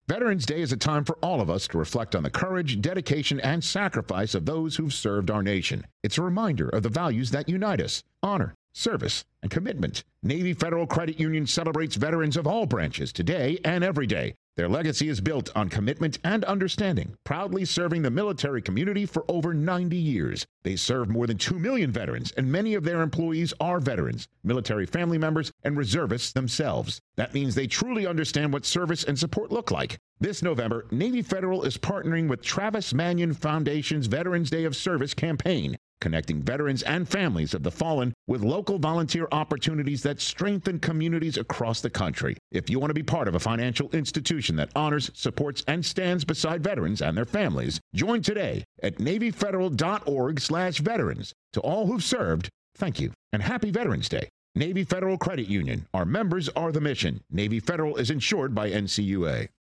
Veterans Day is a time for all of us to reflect on the courage, dedication, and sacrifice of those who've served our nation. It's a reminder of the values that unite us: honor, service, and commitment. Navy Federal Credit Union celebrates veterans of all branches today and every day. Their legacy is built on commitment and understanding, proudly serving the military community for over 90 years. They serve more than 2 million veterans, and many of their employees are veterans, military family members, and reservists themselves. That means they truly understand what service and support look like. This November, Navy Federal is partnering with Travis Manion Foundation's Veterans Day of Service campaign, connecting veterans and families of the fallen with local volunteer opportunities that strengthen communities across the country. If you want to be part of a financial institution that honors, supports, and stands beside veterans and their families, join today at NavyFederal.org/veterans. To all who've served, thank you, and happy Veterans Day. Navy Federal Credit Union. Our members are the mission. Navy Federal is insured by NCUA.